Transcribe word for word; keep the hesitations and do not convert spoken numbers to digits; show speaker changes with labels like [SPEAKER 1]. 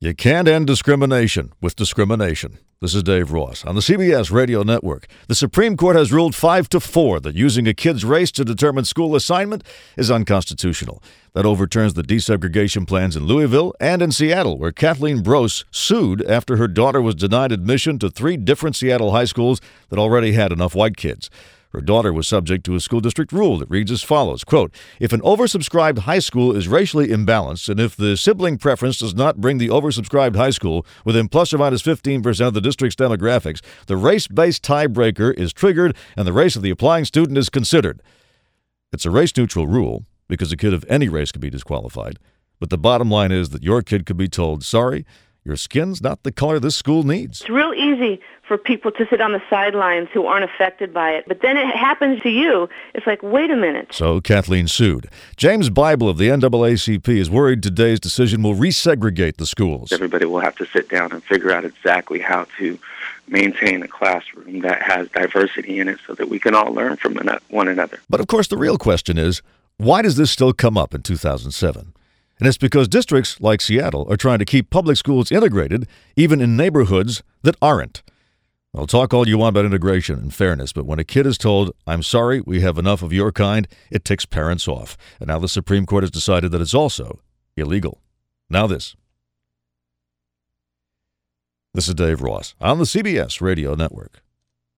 [SPEAKER 1] You can't end discrimination with discrimination. This is Dave Ross. On the C B S Radio Network, the Supreme Court has ruled five to four that using a kid's race to determine school assignment is unconstitutional. That overturns the desegregation plans in Louisville and in Seattle, where Kathleen Brose sued after her daughter was denied admission to three different Seattle high schools that already had enough white kids. Her daughter was subject to a school district rule that reads as follows, quote, if an oversubscribed high school is racially imbalanced and if the sibling preference does not bring the oversubscribed high school within plus or minus fifteen percent of the district's demographics, the race-based tiebreaker is triggered and the race of the applying student is considered. It's a race-neutral rule because a kid of any race could be disqualified, but the bottom line is that your kid could be told, sorry, your skin's not the color this school needs.
[SPEAKER 2] It's real easy for people to sit on the sidelines who aren't affected by it. But then it happens to you. It's like, wait a minute.
[SPEAKER 1] So Kathleen sued. James Bible of the N double A C P is worried today's decision will resegregate the schools.
[SPEAKER 3] Everybody will have to sit down and figure out exactly how to maintain a classroom that has diversity in it so that we can all learn from one another.
[SPEAKER 1] But of course, the real question is, why does this still come up in two thousand seven? And it's because districts like Seattle are trying to keep public schools integrated, even in neighborhoods that aren't. I'll talk all you want about integration and fairness, but when a kid is told, I'm sorry, we have enough of your kind, it ticks parents off. And now the Supreme Court has decided that it's also illegal. Now this. This is Dave Ross on the C B S Radio Network.